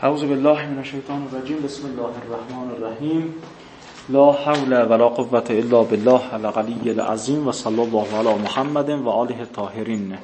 اعوذ بالله من الشیطان الرجیم. بسم الله الرحمن الرحیم. لا حول ولا قوة الا بالله العلی العظیم و صلی الله علی محمد و آله الطاهرین.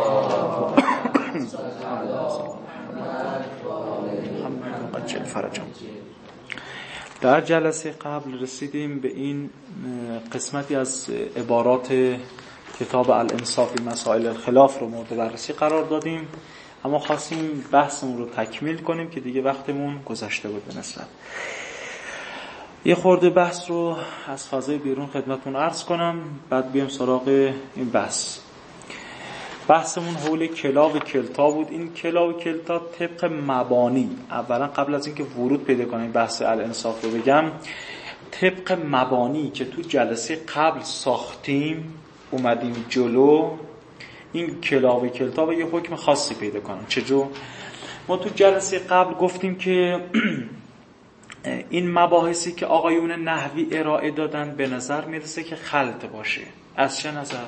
در جلسه قبل رسیدیم به این قسمتی از عبارات کتاب الانصاف فی مسائل الخلاف رو مورد بررسی قرار دادیم، اما خواستیم بحثمون رو تکمیل کنیم که دیگه وقتمون گذشته بود به نسبت. یه خورده بحث رو از فضای بیرون خدمتتون عرض کنم، بعد بیام سراغ این بحث. بحثمون حول کلا و کلتا بود. این کلا و کلتا طبق مبانی، اولا قبل از اینکه ورود پیدا کنیم بحث الانصاف رو بگم، طبق مبانی که تو جلسه قبل ساختیم اومدیم جلو، این کلا و کلتا به یه حکم خاصی پیدا کنن. چجور؟ ما تو جلسه قبل گفتیم که این مباحثی که آقایون نحوی ارائه دادن به نظر میرسه که خلط باشه. از چه نظر؟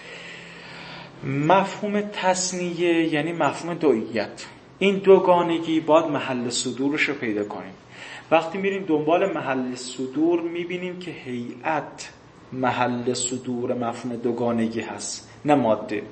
مفهوم تثنیه یعنی مفهوم دوئیت، این دوگانگی باید محل صدورش رو پیدا کنیم. وقتی میریم دنبال محل صدور میبینیم که هیئت محل صدور مفهوم دوگانگی هست، نه ماده.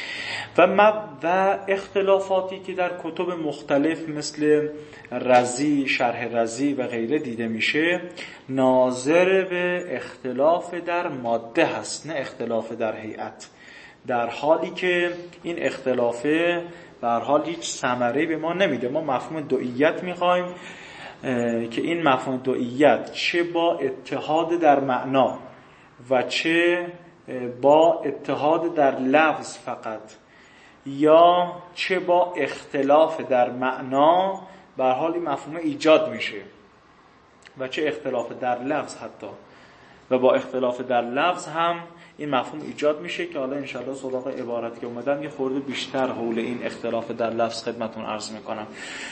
و اختلافاتی که در کتب مختلف مثل رزی، شرح رزی و غیره دیده میشه ناظر به اختلاف در ماده هست، نه اختلاف در هیئت، در حالی که این اختلافه به هر حال هیچ ثمره به ما نمیده. ما مفهوم دوئیت میخوایم که این مفهوم دوئیت چه با اتحاد در معنا و چه با اتحاد در لفظ فقط، یا چه با اختلاف در معنا به هر حال این مفهوم ایجاد میشه، و چه اختلاف در لفظ حتی، و با اختلاف در لفظ هم این مفهوم ایجاد میشه که حالا انشاءالله سراغ عبارتی که اومدم یه خورده بیشتر حول این اختلاف در لفظ خدمتون عرض میکنم.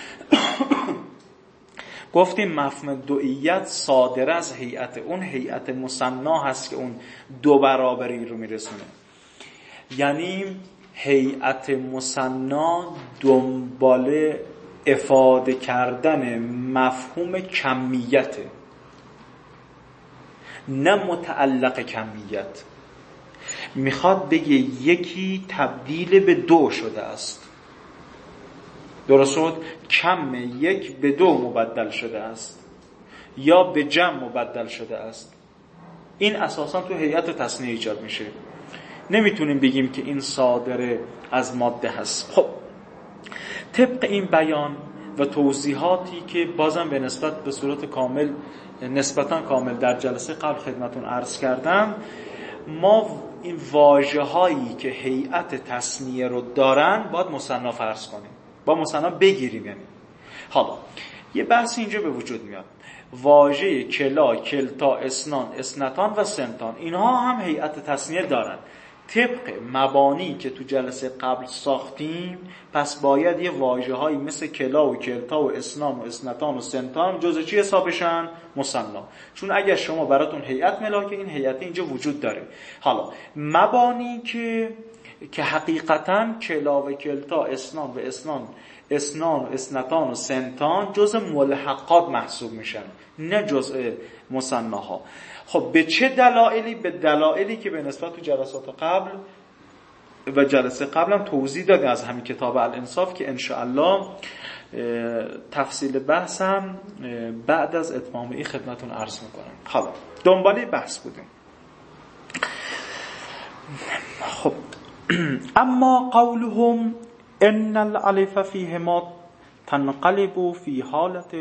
گفتیم مفهوم دوئیت صادر از هیئت، اون هیئت مثنا هست که اون دو برابری رو میرسونه. یعنی هیئت مثنا دنبال افاده کردن مفهوم کمیت، نه متعلق کمیت. میخواد بگه یکی تبدیل به دو شده است، درست شد؟ کم یک به دو مبدل شده است یا به جمع مبدل شده است. این اساسا تو هیئت تثنیه ایجاد میشه. نمیتونیم بگیم که این صادر از ماده هست. خب طبق این بیان و توضیحاتی که بازم به نسبت به صورت کامل، نسبتا کامل در جلسه قبل خدمتون عرض کردم، ما این واژه هایی که هیئت تثنیه رو دارن باید مثنا فرض کنیم، با مثنا بگیریم. یعنی حالا یه بحث اینجا به وجود میاد، واژه کلا، کلتا، اسنان، اسنتان و سنتان، اینها هم هیئت تثنیه دارن. طبق مبانی که تو جلسه قبل ساختیم، پس باید یه واژه‌هایی مثل کلا و کلتا و اسنان و اسنتان و سنتان جزء چی حساب بشن؟ مثنا. چون اگر شما براتون هیئت ملاکه، این هیئت اینجا وجود داره. حالا مبانی که حقیقتاً کلا و کلتا، اسنان و اسنان و اسنتان و سنتان جزء ملحقات محسوب میشن، نه جزء مثناها. خب به چه دلایلی؟ به دلایلی که به نسبت تو جلسات قبل و جلسه قبلم توضیح دادیم از همین کتاب الانصاف که انشاءالله تفصیل بحثم بعد از اتمام این خدمتون عرض میکنم. حالا دنباله بحث بودیم. خب اما قولهم ان الالف فیهما تنقلب فی حالت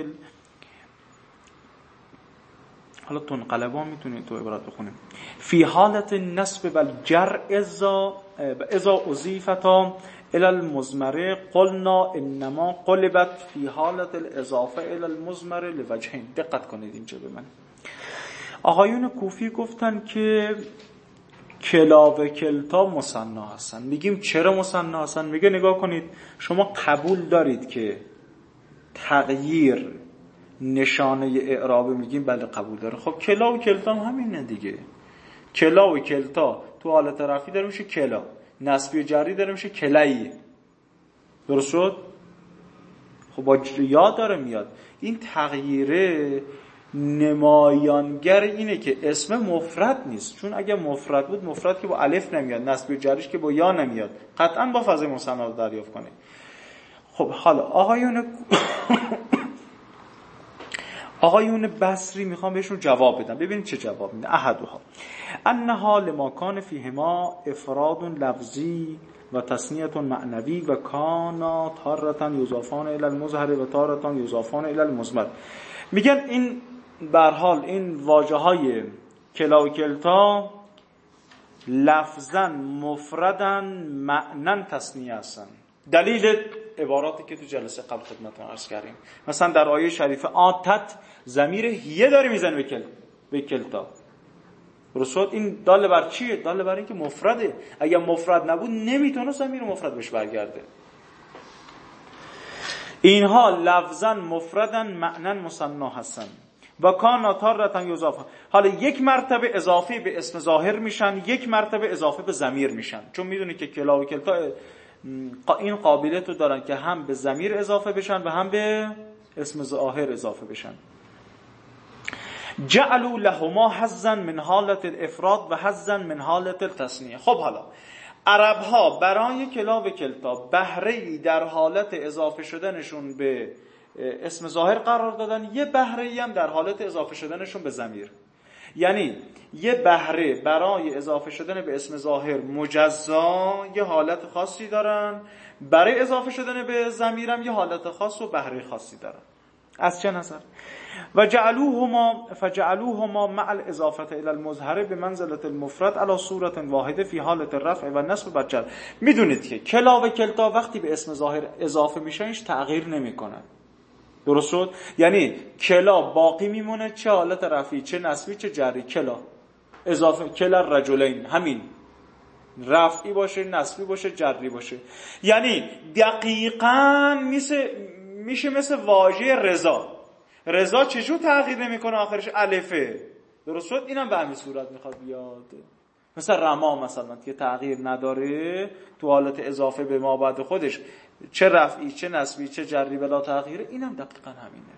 حالا تنقلبا میتونید تو عبارت بخونیم فی حالت النصب و الجر اذا اضیفتا الى المضمر قلنا انما قلبت فی حالت الاضافه الى المضمر لوجهین. دقت کنید اینجا به من. آقایون کوفی گفتن که کلا و کلتا مثنا هستن. میگیم چرا مثنا هستن؟ میگه نگاه کنید، شما قبول دارید که تغییر نشانه اعراب؟ میگیم بله قبول داره. خب کلا و کلتا هم همینه دیگه. کلا و کلتا تو حالت رفعی داره میشه کلا، نصبی و جری داره میشه کلایی. درست شد؟ خب با یا داره میاد. این تغییره نمایانگر اینه که اسم مفرد نیست، چون اگه مفرد بود مفرد که با الف نمیاد، نصب و جرش که با یا نمیاد، قطعا با فاظ مثنا رو دریافت کنه. خب حالا آقایون بصری میخوام بهشون جواب بدم. ببینید چه جواب میده. احدها انها لما کان فیهما افراد لفظی و تثنیه معنوی و کانا تارة یضافان الی المظهر و تارة یضافان الی المضمر. میگن این به هر حال این واژه‌های کلا و کلتا لفظاً مفردن معناً تثنیه هستن. دلیل عباراتی که تو جلسه قبل خدمتتون عرض کردیم، مثلا در آیه شریفه آتت ضمیر هیه داره میزنه به کلتا. رسول این دال بر چیه؟ دال بر این که مفرده. اگر مفرد نبود نمیتونه ضمیر مفرد بهش برگرده. اینها لفظاً مفردن معناً مثنا هستن و کان تارة یضاف. حالا یک مرتبه اضافه به اسم ظاهر میشن، یک مرتبه اضافه به ضمیر میشن، چون میدونی که کلا و کلتا این قابلیت رو دارن که هم به ضمیر اضافه بشن و هم به اسم ظاهر اضافه بشن. جعلوا لهما حظا من حالت الافراد و حظا من حالت التثنیه. خب حالا عرب ها برای کلا و کلتا بهره‌ای در حالت اضافه شدنشون به اسم ظاهر قرار دادن، یه بهره‌ای هم در حالت اضافه شدنشون به ضمیر. یعنی یه بهره برای اضافه شدن به اسم ظاهر مجزا یه حالت خاصی دارن، برای اضافه شدن به ضمیر هم یه حالت خاص و بهره خاصی دارن. از چه نظر؟ و فجعلوهما مع الاضافه الى المظهر بمنزله المفرد على صورت واحده في حالت الرفع و نصب و جر. میدونید که کلا و کلتا وقتی به اسم ظاهر اضافه میشن هیچ تغییر نمیکنن. درست شد؟ یعنی کلا باقی میمونه، چه حالت رفعی چه نصبی چه جری. کلا اضافه کلا رجلین، همین رفعی باشه نصبی باشه جری باشه. یعنی دقیقاً میشه مثل واژه رضا. رضا چجور تغییر نمیکنه؟ آخرش الفه. درست شد؟ اینم به همین صورت میخواد بیاد. مثل رما مثلا که تغییر نداره، تو حالت اضافه به ما بعد خودش چه رفعی چه نصبی چه جری بلا تغییره، اینم دقیقاً همینه.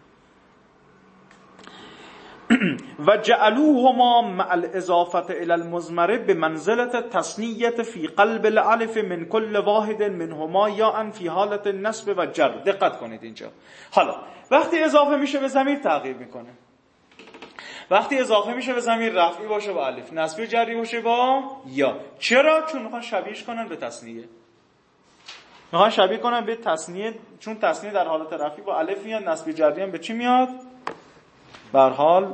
و جعلوهما مع الاضافه الى المضمر بمنزله تثنیه فی قلب الالف من كل واحد منهما یا ان فی حالت النصب و جر. دقت کنید اینجا. حالا وقتی اضافه میشه به ضمیر تغییر میکنه. وقتی اضافه میشه به ضمیر رفعی باشه با الف، نصبی جری باشه با یا. چرا؟ چون میخوان شبیهش کنن به تثنیه. میخوان شبیه کنن به تثنیه، چون تثنیه در حالت رفعی با الف میاد، نصبی جری هم به چی میاد؟ به هر حال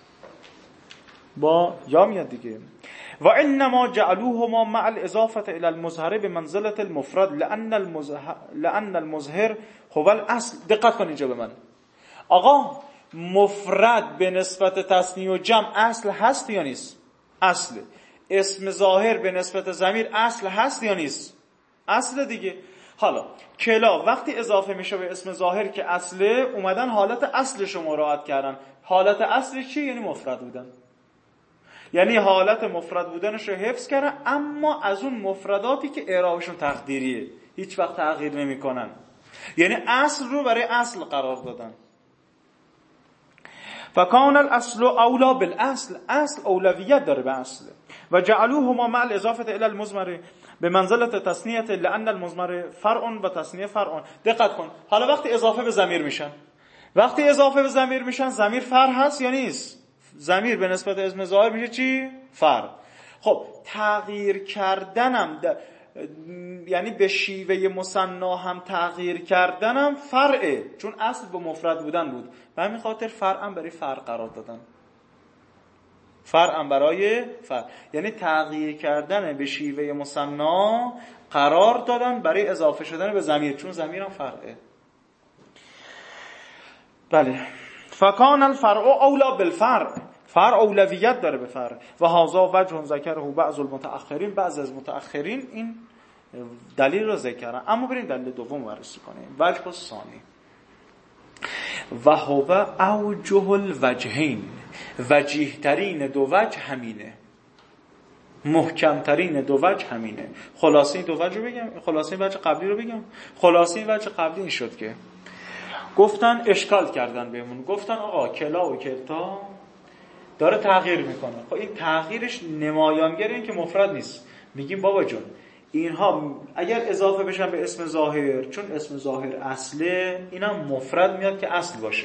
با یا میاد دیگه. و انما جعلوهما مع الاضافه الى المظهر بمنزله المفرد لان المظهر هو الاصل. دقت کن اینجا به من. آقا مفرد به نسبت تثنیه و جمع اصل هست یا نیست؟ اصله. اسم ظاهر به نسبت ضمیر اصل هست یا نیست؟ اصل دیگه. حالا کلا وقتی اضافه میشه به اسم ظاهر که اصله، اومدن حالت اصلش رو مراعات کردن. حالت اصلش چی؟ یعنی مفرد بودن. یعنی حالت مفرد بودنش رو حفظ کردن، اما از اون مفرداتی که اعرابشون تقدیریه هیچ وقت تغییر نمیکنن. یعنی اصل رو برای اصل قرار دادن. فکان الاصل اولا بالاصل، اصل اولویت داره به اصل. و جعلوهما مع الاضافه الى المضمر بمنزله تثنیه لان المضمر فرع و تثنیه فرع. دقت کن. حالا وقتی اضافه به ضمیر میشن، ضمیر فرع هست یا نیست؟ ضمیر به نسبت اسم ظاهر میشه چی؟ فرع. خب تغییر کردنم یعنی به شیوه مثنا هم تغییر کردنم فرعه، چون اصل به مفرد بودن بود. به همین خاطر فرعم برای فرع قرار دادن. فرعم برای فرع یعنی تغییر کردن به شیوه مثنا قرار دادن برای اضافه شدن به ضمیر، چون ضمیرم فرعه. بله. فکان الفرع اولا بالفرع، فرع اولویت داره به فرع. و هذا وجه ذکره بعض المتأخرین، بعض از متأخرین این دلیل رو ذکر کردن. اما بریم دلیل دوم بررسی کنیم. وجه الثانی و هو اوجه الوجهین، وجیه ترین دو وجه همینه، محکم ترین دو وجه همینه. خلاصه این دو وجه رو بگم، خلاصه این وجه قبلی رو بگم. خلاصه این وجه قبلی این شد که گفتن اشکال کردن بهمون، گفتن آقا کلا و کلتا داره تغییر میکنه. خب این تغییرش نمایانگر این که مفرد نیست. میگیم بابا جون اینها اگر اضافه بشن به اسم ظاهر، چون اسم ظاهر اصله، اینا مفرد میاد که اصل باشه،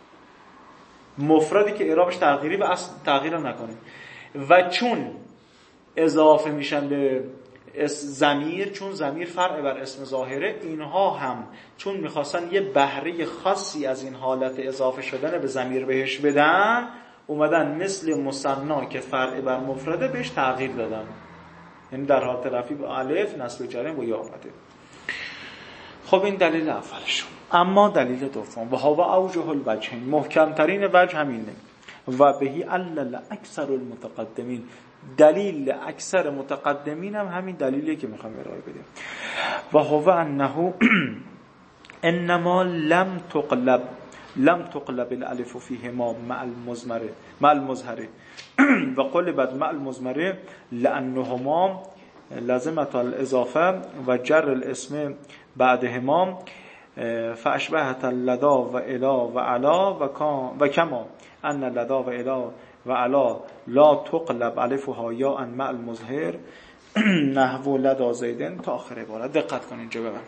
مفردی که اعرابش تغییری و اصل تغییر نکنه. و چون اضافه میشن به ضمیر، چون ضمیر فرع بر اسم ظاهره، اینها هم چون میخواستن یه بهره خاصی از این حالت اضافه شدن به ضمیر بهش بدن، اومدن مثل مثنا که فرع بر مفرده بهش تغییر دادن، یعنی در حالت رفعی با الف، نصب جرم با یا اومده. خب این دلیل اولشون. اما دلیل دوم، و هو اوجه الوجهین، محکم ترین وجه همینه، و بهی علل اکثر المتقدمین، دلیل اکثر متقدمین هم همین دلیلیه که میخوام ارائه بدیم. و هو انه انما لم تقلب الالف فيهما مع المظهر و قلبت مع المضمره لانهما لازمه الاضافه و جر الاسم بعدهما فاشبهت اللدا و الا و علا و کما ان اللدا و الا و علا لا تقلب الفها یا مع المظهر نحو لدا زیدن تا آخر عبارت. دقت کنید اینجا به من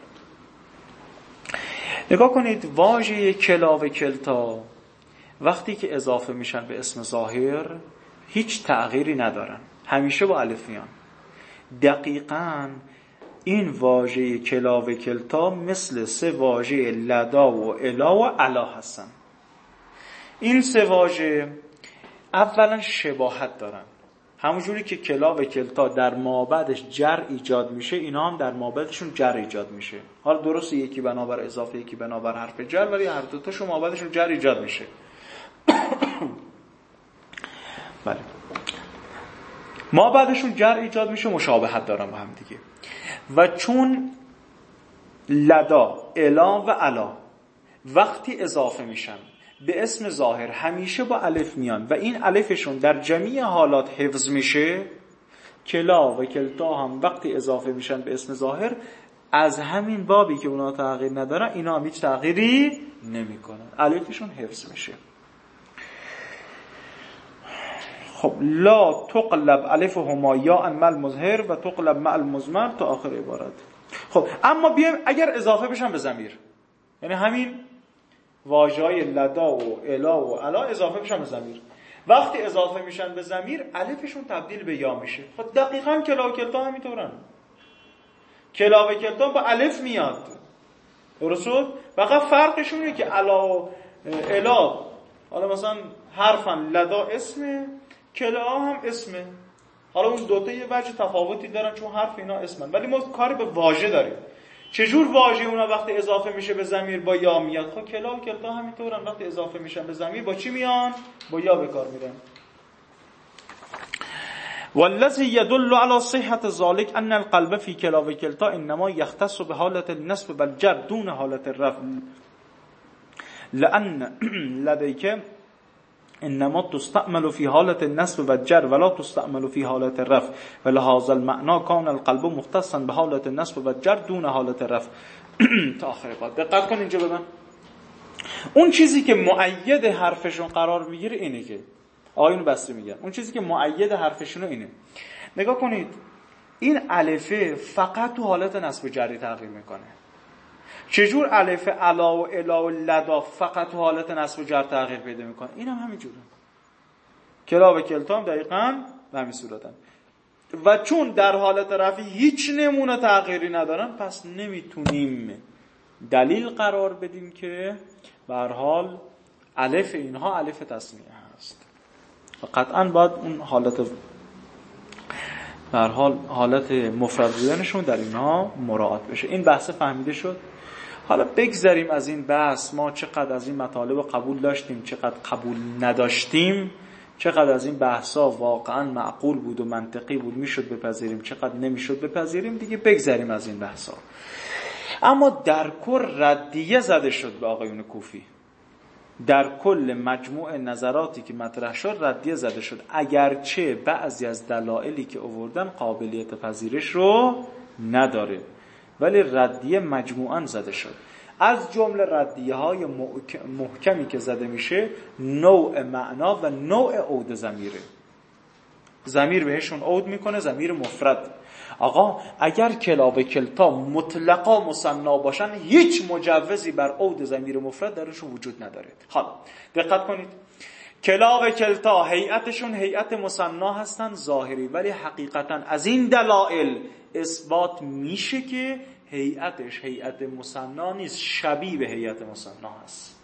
نگاه کنید. واژه کلا و کلتا وقتی که اضافه میشن به اسم ظاهر هیچ تغییری ندارن، همیشه با الف میان. دقیقاً این واژه کلا و کلتا مثل سه واژه لدا و الا و علا هستن. این سه واژه اولا شباهت دارن، همونجوری که کلا و کلتا در مابعدش جر ایجاد میشه، اینا هم در مابعدشون جر ایجاد میشه. حالا درسته یکی بنابر اضافه یکی بنابر حرف جر، ولی هر دو تاشون مابعدشون جر ایجاد میشه. بله، مابعدشون جر ایجاد میشه، مشابهت دارن با هم دیگه. و چون لدا، الا و علا وقتی اضافه میشن به اسم ظاهر همیشه با الف میان و این الفشون در جمیع حالات حفظ میشه، کلا و کلتا هم وقتی اضافه میشن به اسم ظاهر از همین بابی که اونا تغییر ندارن، اینا هم هیچ تغییری نمیکنن، الفشون حفظ میشه. خب لا تقلب الفهما یا مع المظهر و تقلب مع المضمر تا آخر عبارت. خب اما بیایم اگر اضافه بشن به ضمیر، یعنی همین واژه‌های لدا و الا و علا اضافه بشن به ضمیر، وقتی اضافه میشن به ضمیر الفشون تبدیل به یا میشه. خب دقیقاً کلا و کلتا همینطورن، کلا و کلتا با الف میاد، درست شد؟ فقط فرقشون اینه که علا و الا حالا مثلا حرفن، لدا اسمه، کلا هم اسمه. حالا اون دوتا یه وجه تفاوتی دارن چون حرف اینا اسمن، ولی ما کاری به واژه داریم. چجور واژه اونا وقتی اضافه میشه به ضمیر با یا میاد؟ خب کلا و کلتا همینطورن، وقتی اضافه میشن به ضمیر با چی میان؟ با یا به کار میرن. والذي يدل على صحة ذلك ان القلب في كلا و كلتا انما يختص بحالة النصب والجر دون حالة الرفع لان لديك انما تستعمل في حالة النصب والجر ولا تستعمل في حالة الرفع ولهذا المعنى كان القلب مختصا بحالة النصب والجر دون حالة الرفع تا آخر بعد. دقت کن اینجا ببین، اون چیزی که مؤید حرفشون قرار میگیره اینه که آیون بصری میگن، اون چیزی که مؤید حرفشون اینه. نگاه کنید این الفه فقط تو حالت نصب جری تغییر میکنه. چجور الف علا و الا و لدا فقط تو حالت نصب و جر تغییر پیدا میکنه؟ این هم همینجوره. کلا و کلتا هم دقیقاً به همین صورتن. و چون در حالت رفعی هیچ نمونه تغییری ندارن، پس نمیتونیم دلیل قرار بدیم که به هر حال الف اینها الف تثنیه هست. و قطعاً باید اون حالت به هر حال حالت مفرد بودنشون در اینها مراعات بشه. این بحث فهمیده شد. حالا بگذاریم از این بحث ما چقدر از این مطالب قبول داشتیم، چقدر قبول نداشتیم، چقدر از این بحثا واقعا معقول بود و منطقی بود میشد بپذیریم، چقدر نمیشد بپذیریم، دیگه بگذاریم از این بحثا. اما در کل ردیه زده شد به آقایون کوفی، در کل مجموع نظراتی که مطرح شد ردیه زده شد، اگرچه بعضی از دلایلی که آوردن قابلیت پذیرش رو نداره، ولی ردیه مجموعاً زده شد. از جمله ردیه های محکمی که زده میشه نوع معنا و نوع عود ضمیره. ضمیر بهشون عود میکنه، ضمیر مفرد. آقا اگر کلا و کلتا مطلقا مثنا باشن هیچ مجوزی بر عود ضمیر مفرد درشون وجود نداره. حالا دقت کنید، کلا و کلتا هیئتشون هیئت مثنا هستن ظاهری، ولی حقیقتا از این دلائل اثبات میشه که هیئتش هیئت مثنا نیست، شبیه به هیئت مثنا هست،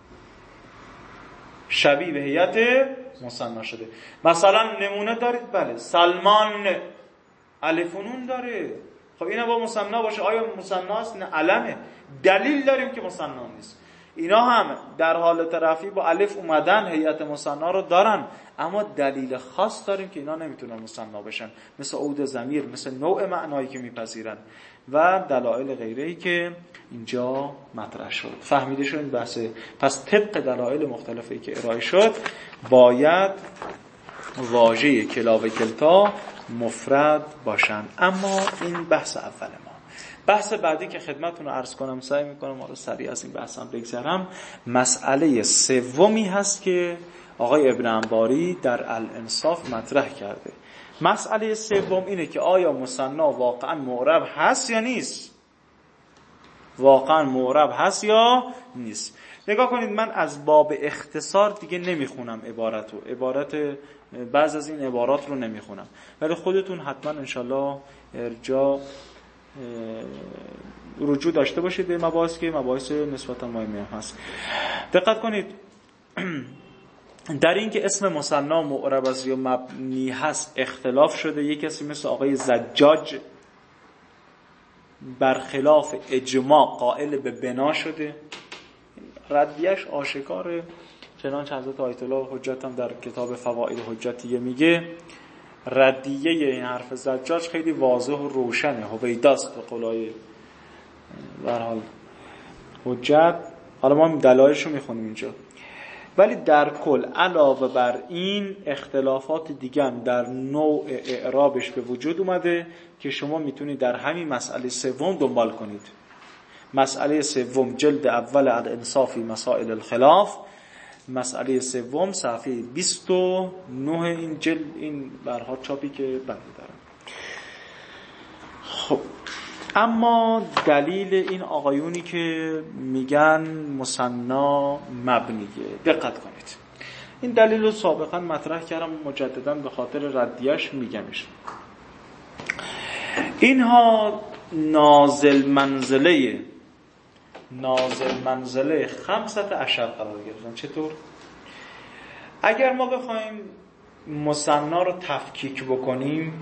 شبیه به هیئت مثنا شده. مثلا نمونه دارید، بله سلمان الف و نون داره، خب اینا با مثنا باشه، آیا مثنا است؟ نه علمه. دلیل داریم که مثنا نیست. اینا هم در حالت رفعی با الف اومدن هیئت مثنا رو دارن، اما دلیل خاص داریم که اینا نمیتونن مثنا بشن، مثل عود ضمیر، مثل نوع معنایی که میپذیرن و دلایل غیره‌ای که اینجا مطرح شد. فهمیده شد این بحثه؟ پس طبق دلایل مختلفی که ارائه شد باید واژه کلا و کلتا مفرد باشن. اما این بحث اول ما. بحث بعدی که خدمتتون رو عرض کنم، سعی میکنم آره سریع از این بحثم بگذرم، مسئله سومی هست که آقای ابن انباری در الانصاف مطرح کرده. مسئله سوم اینه که آیا مثنا واقعا معرب هست یا نیست؟ واقعا معرب هست یا نیست؟ نگاه کنید، من از باب اختصار دیگه نمیخونم عبارت بعض از این عبارات رو نمیخونم، ولی خودتون حتما انشالله رجوع داشته باشید به مباحث که مباحث نسبتا مهمی هست. دقت کنید، در این که اسم مثنا معرب است یا مبنی هست اختلاف شده. یک کسی مثل آقای زجاج برخلاف اجماع قائل به بنا شده، ردیش آشکاره، چنانچه حضرت آیت الله حجت هم در کتاب فوائد حجتیه میگه ردیه این حرف زجاج خیلی واضح و روشنه، هویداست به قولای به هر حال حجت. حالا ما دلایلش رو میخونیم اینجا، ولی در کل علاوه بر این اختلافات دیگه هم در نوع اعرابش به وجود اومده که شما میتونید در همین مسئله سوم دنبال کنید. مسئله سوم جلد اول الانصافی مسائل الخلاف، مسئله سوم صفحه 29 این جلد، این برها چاپی که بنده دارم. خب اما دلیل این آقایونی که میگن مثنا مبنیه، دقت کنید، این دلیل رو سابقا مطرح کردم، مجددا به خاطر ردیش میگمش. اینها نازل منزله 15 قرار گرفتن. چطور؟ اگر ما بخوایم مثنا رو تفکیک بکنیم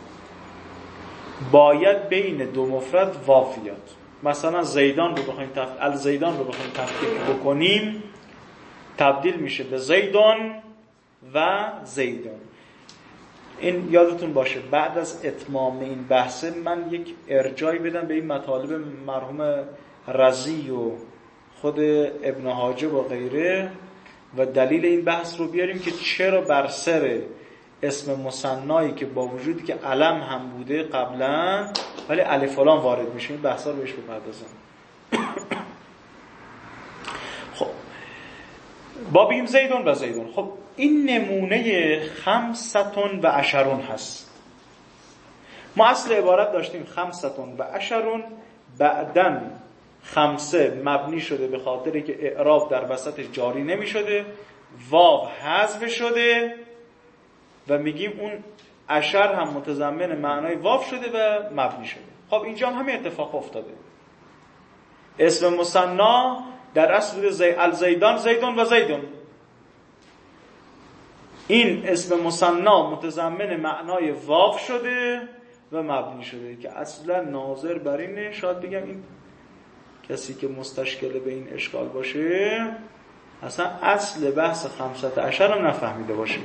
باید بین دو مفرد واو بیاد. مثلا زیدان رو بخوایم الزیدان رو بخوایم تفکیک بکنیم تبدیل میشه به زیدان و زیدان. این یادتون باشه بعد از اتمام این بحثه من یک ارجاعی بدم به این مطالب مرحوم رضی و خود ابن حاجب و غیره و دلیل این بحث رو بیاریم که چرا بر سر اسم مثنایی که با وجودی که علم هم بوده قبلا ولی الف و لام وارد میشه، این بحثا رو بهش بپردازم. خب با بیم زیدون و زیدون، خب این نمونه 15 هست. ما اصل عبارت داشتیم 15 بعدن 5 مبنی شده به خاطری که اعراب در وسط جاری نمی شده، واو حذف شده و میگیم اون عشر هم متضمن معنای واو شده و مبنی شده. خب اینجا هم همین اتفاق افتاده. اسم مثنا در اصل بوده الزیدان زیدون و زیدون. این اسم مثنا متضمن معنای واو شده و مبنی شده که اصلا ناظر بر اینه، شاید بگم این کسی که مستشکل به این اشکال باشه اصلا اصل بحث 15 هم نفهمیده باشه.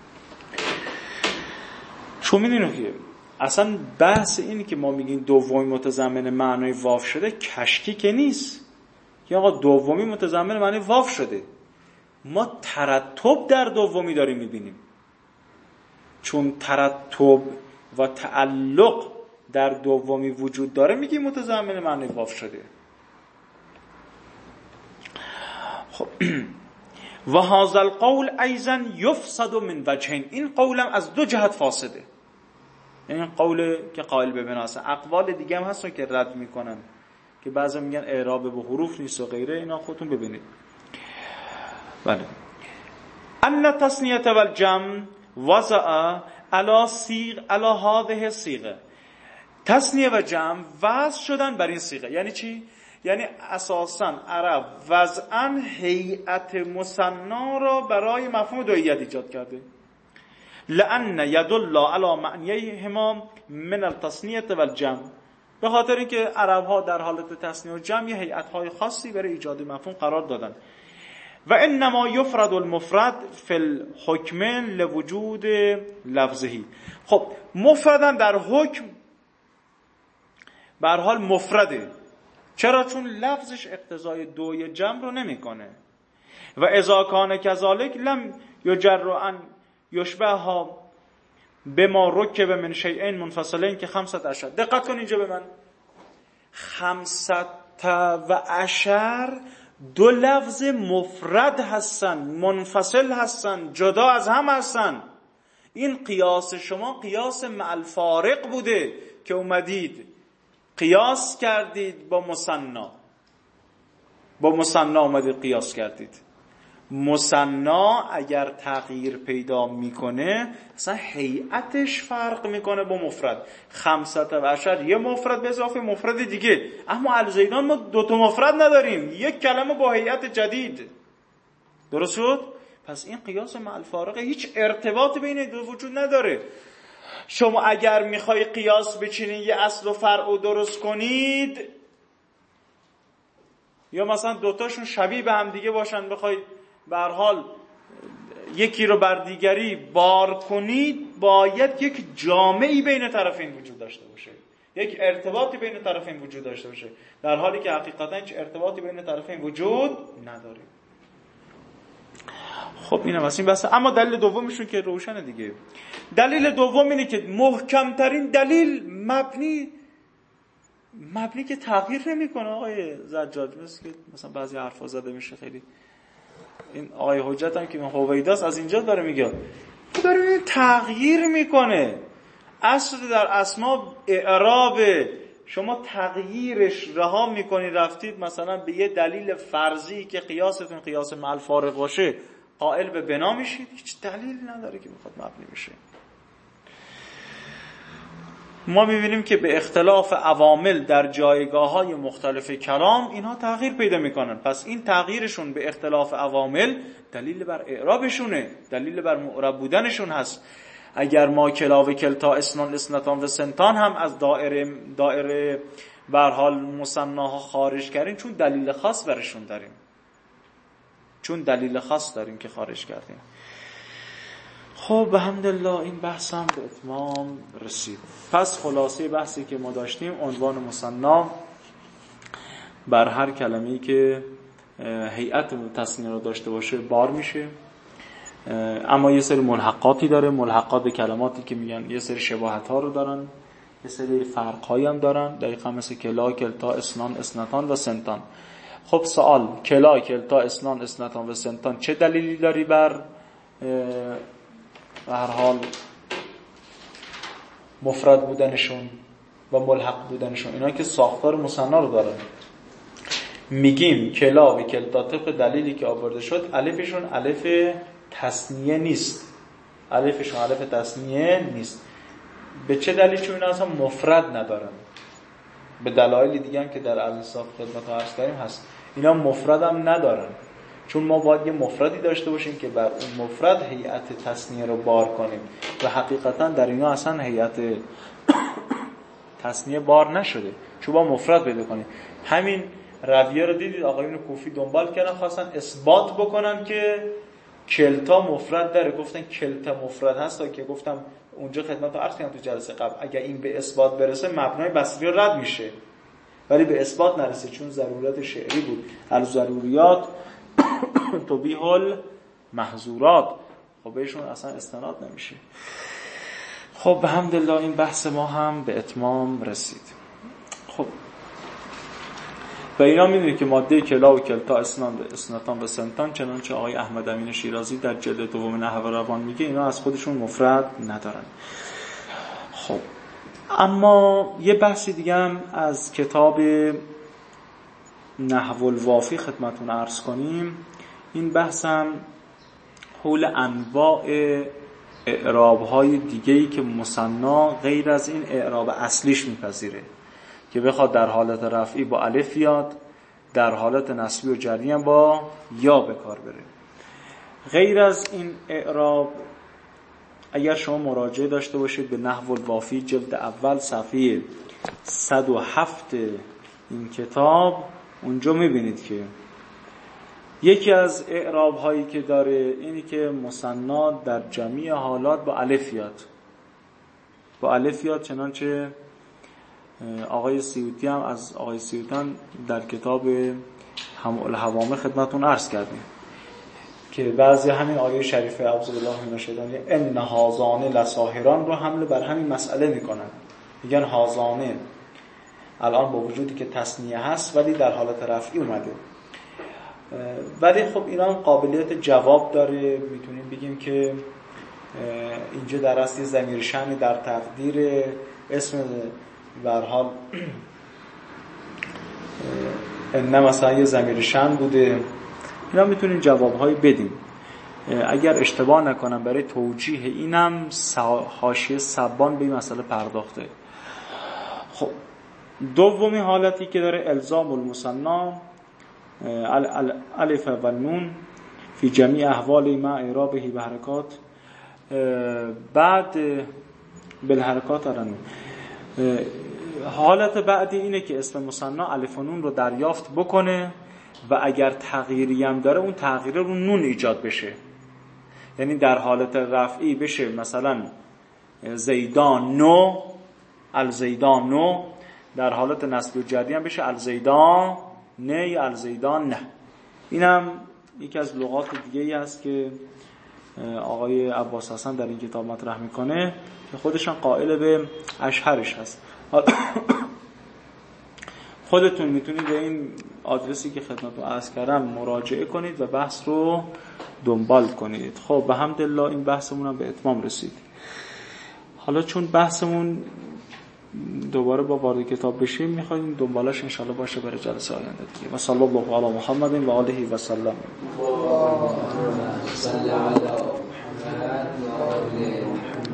چون میدونی که اصلا بحث اینی که ما میگیم دومی متضمن معنای واو شده کشکی که نیست که آقا دومی متضمن معنای واو شده، ما ترتب در دومی داریم میبینیم. چون ترتب و تعلق در دومی وجود داره میگیم متضمن معنای واو شده. خب و هذا القول ایضا یفسد من وجهین، این قولم از دو جهت فاسده. این قول که قائل به بناست. اقوال دیگه هم هستن که رد میکنن که بعضی میگن اعراب به حروف نیست و غیره، اینا خودتون ببینید. بله. ان التثنیه والجمع وضع علی هذه الصیغه، تثنیه و جمع وضع شدن بر این صیغه. یعنی چی؟ یعنی اساساً عرب وضعاً هیئت مثنا را برای مفهوم دوییت ایجاد کرده. لأن يدل على معنیهما من التثنیه والجمع، به خاطر اینکه عرب ها در حالت تثنیه و جمع یه هیئت های خاصی برای ایجاد مفهوم قرار دادن. و انما یفرد المفرد فی الحکم لوجود لفظه. خب مفردن در حکم به هر حال مفرده. چرا؟ چون لفظش اقتضای دوی جمع رو نمیکنه. و اذا کان کذالک لم یجر ان یشبهها بما رکب من شیئین منفصلین که 15. دقت کن اینجا به من، 15 دو لفظ مفرد هستن، منفصل هستن، جدا از هم هستن. این قیاس شما قیاس مع الفارق بوده که اومدید قیاس کردید با مثنا اومدید قیاس کردید. مثنا اگر تغییر پیدا میکنه اصلا هیئتش فرق میکنه با مفرد. 15 یه مفرد به اضافه مفرد دیگه. اما الزیدان ما 2 مفرد نداریم، یک کلمه با هیئت جدید. درست شد؟ پس این قیاس مع الفارقه، هیچ ارتباطی بین دو وجود نداره. شما اگر میخوای قیاس بچینید یه اصل و فرع رو درست کنید، یا مثلا 2 تاشون شبیه به هم دیگه باشن بخواید به هر حال یکی رو بر دیگری بار کنید، باید یک جامعی بین طرفین وجود داشته باشه، یک ارتباطی بین طرفین وجود داشته باشه، در حالی که حقیقتا هیچ ارتباطی بین طرفین وجود نداره. خب اینم از این بحث. اما دلیل دومشون که روشنه دیگه. دلیل دوم اینه که محکمترین دلیل مبنی که تغییر نمیکنه. آقای زجاج مثلا بعضی حرفا زده میشه خیلی، این آقای حجت هم که هویداست از اینجا داره میگه داره تغییر میکنه. اصل در اسما اعراب، شما تغییرش رها میکنی رفتید مثلا به یه دلیل فرضی که قیاستون قیاس مع الفارق باشه قائل به بنا میشید، هیچ دلیل نداره که بخواد مبنی بشه. ما میبینیم که به اختلاف عوامل در جایگاه‌های مختلف کلام اینها تغییر پیدا میکنن. پس این تغییرشون به اختلاف عوامل دلیل بر اعرابشونه، دلیل بر معرب بودنشون هست. اگر ما کلا و کلتا اسنان اسنتان و سنتان هم از دایره به هر حال مثناها خارج کردیم، چون دلیل خاص برشون داریم، که خارج کردیم. خب الحمدلله این بحثم به اتمام رسید. پس خلاصه بحثی که ما داشتیم، عنوان مثنا بر هر کلمه‌ای که هیئت تثنیه رو داشته باشه بار میشه. اما یه سری ملحقاتی داره، ملحقات کلماتی که میگن یه سری شباهت ها رو دارن، یه سری فرق هایی هم دارن، دقیقا مثل کلا، کلتا، اسنان، اسنتان و سنتان. خب سوال، کلا، کلتا، اسنان، اسنتان و سنتان چه دلیلی داری بر به هر حال مفرد بودنشون و ملحق بودنشون؟ اینا که ساختار مثنا رو دارن. میگیم کلا و کلتا طبق دلیلی که آورده شد الفشون الف تثنیه نیست. به چه دلیل؟ چون اینا اصلا مفرد ندارن. به دلایل دیگه هم که در الانصاف خدمت عرض کردیم هست. اینا مفرد هم ندارن، چون ما باید یه مفردی داشته باشیم که بر اون مفرد هیئت تثنیه رو بار کنیم و حقیقتا در اینا اصلا هیئت تثنیه بار نشده، چون با مفرد پیدا کنیم. همین رویه رو دیدید آقایون کوفی دنبال کردن، خواستن اثبات بکنن که کلتا مفرد داره، گفتن کلتا مفرد هست، تا که گفتم اونجا خدمت عرض کردم تو جلسه قبل اگر این به اثبات برسه مبنای بصری رد میشه، ولی به اثبات نرسه چون ضرورت شعری بود. الضروریات تبیح المحظورات، خب بهشون اصلا استناد نمیشه. خب الحمدلله این بحث ما هم به اتمام رسید. خب و اینا میدونید که ماده کلا و کلتا اسنتان و سنتان، چنانچه آقای احمد امین شیرازی در جلد دوم نحو روان میگه، اینا از خودشون مفرد ندارن. خب اما یه بحثی دیگه هم از کتاب نحو الوافی خدمتون عرض کنیم. این بحث هم حول انواع اعراب‌های دیگه‌ای که مثنا غیر از این اعراب اصلیش میپذیره که بخواد در حالت رفعی با الف بیاد، در حالت نصبی و جری هم با یا به کار بره. غیر از این اعراب اگر شما مراجعه داشته باشید به نحو الوافی جلد اول صفحه 107 این کتاب، اونجا میبینید که یکی از اعراب هایی که داره اینی که مثنا در جمیع حالات با الف یاد، چنانچه آقای سیوطی هم از آقای سیوطی در کتاب الحوامه خدمتون عرض کردیم که بعضی همین آیه شریفه اعوذ بالله من الشیطان ان هازان لساحران رو حمل بر همین مسئله میکنن، میگن هازانه الان با وجودی که تثنیه هست ولی در حالت رفعی اومده. ولی خب اینا هم قابلیت جواب داره، میتونیم بگیم که اینجا در اصل ضمیر شأن در تقدیر اسم به هر حال ان مثلا یه ضمیر شأن بوده، اینا میتونیم جوابهایی بدیم. اگر اشتباه نکنم برای توجیه اینم حاشیه سبان به این مسئله پرداخته. خب دومی حالتی که داره الزام المثنا الف و نون فی جمیع احوال مع اعرابه به حرکات، بعد بالحرکات نون. حالت بعدی اینه که اسم مثنا الف و نون رو دریافت بکنه و اگر تغییری هم داره اون تغییر رو نون ایجاد بشه، یعنی در حالت رفعی بشه مثلا زیدان نو الزیدان نو، در حالت نصبی و جری هم بشه الزیدان نه یا الزیدان نه. اینم یکی از لغات دیگه ای است که آقای عباس حسن در این کتاب مطرح میکنه که خودشان قائل به اشهرش هست. خودتون میتونید به این آدرسی که خدمتتون عرض کردم مراجعه کنید و بحث رو دنبال کنید. خب به حمدالله این بحثمون هم به اتمام رسید. حالا چون بحثمون دوباره با وارد کتاب بشیم میخوایم دنبالش انشالله باشه برای جلسه آینده دیگه. و صلی الله علی محمد و آله و سلم.